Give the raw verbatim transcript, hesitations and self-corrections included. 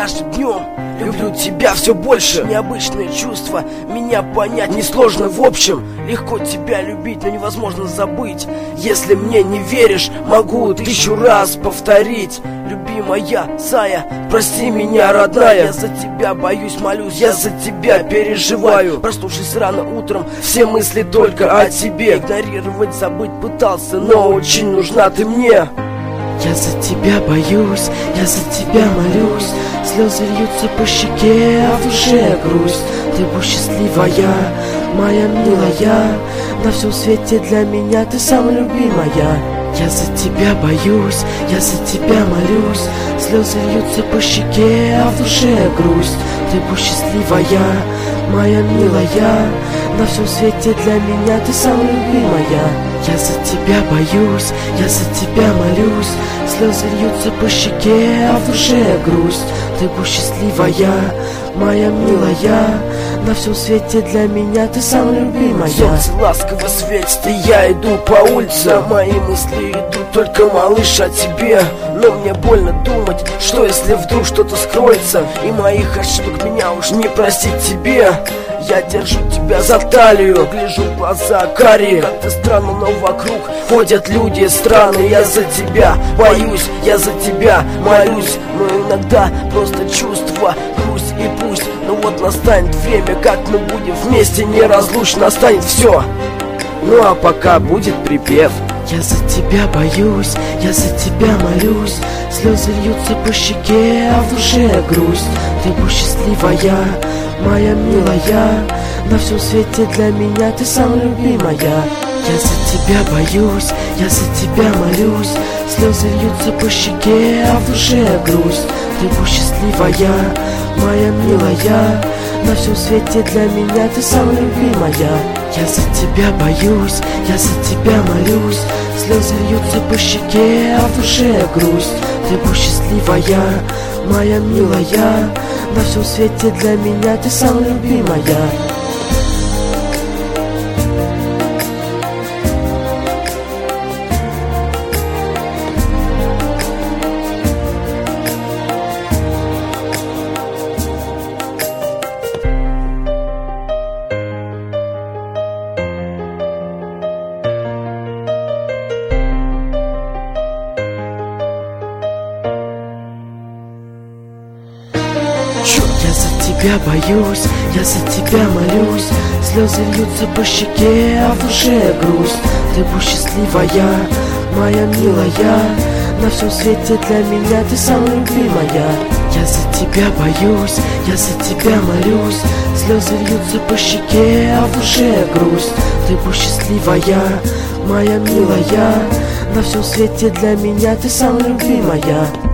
каждым днем люблю тебя все больше. Необычные чувства, меня понять несложно в общем. Легко тебя любить, но невозможно забыть. Если мне не веришь, могу тысячу раз повторить. Любимая Зая, прости меня, родная. Я за тебя боюсь, молюсь, я за тебя переживаю. Проснувшись рано утром, все мысли только о тебе. Игнорировать, забыть пытался, но очень нужна ты мне. Я за тебя боюсь, я за тебя молюсь. Слезы льются по щеке, а в душе грусть. Ты будь счастливая, моя милая. На всем свете для меня ты самая любимая. Я за тебя боюсь, я за тебя молюсь. Слезы льются по щеке, а в душе грусть. Ты будь счастливая, моя милая. На всем свете для меня ты самая любимая. Я за тебя боюсь, я за тебя молюсь. Слезы льются по щеке, а в душе грусть. Ты будь счастливая, моя милая. На всем свете для меня ты самая любимая. Солнце ласково светит, и я иду по улице. На мои мысли идут только, малыш, о тебе. Но мне больно думать, что если вдруг что-то скроется, и моих ошибок меня уж не простить тебе. Я держу тебя за талию, гляжу в глаза карие. Как-то странно, но вокруг ходят люди странные. Я за тебя боюсь, я за тебя молюсь. Но иногда просто чувства, грусть и пусть. Но вот настанет время, как мы будем вместе неразлучно. Настанет все, ну а пока будет припев. Я за тебя боюсь, я за тебя молюсь. Слезы льются по щеке, а в душе грусть. Ты будь счастливая, моя милая. На всем свете для меня ты самая любимая. Я за тебя боюсь, я за тебя молюсь. Слезы льются по щеке, а в душе грусть. Ты будь счастливая, моя милая. На всем свете для меня ты самая любимая. Я за тебя боюсь, я за тебя молюсь. Слезы льются по щеке, а в душе грусть. Ты будь счастливая, моя милая. На всем свете для меня ты самая любимая. Я за тебя боюсь, я за тебя молюсь. Слезы льются по щеке, а в душе грусть. Ты будь счастливая, моя милая. На всем свете для меня ты самая любимая. Я за тебя боюсь, я за тебя молюсь. Слезы льются по щеке, а в душе грусть. Ты будь счастливая, моя милая. На всем свете для меня ты самая любимая.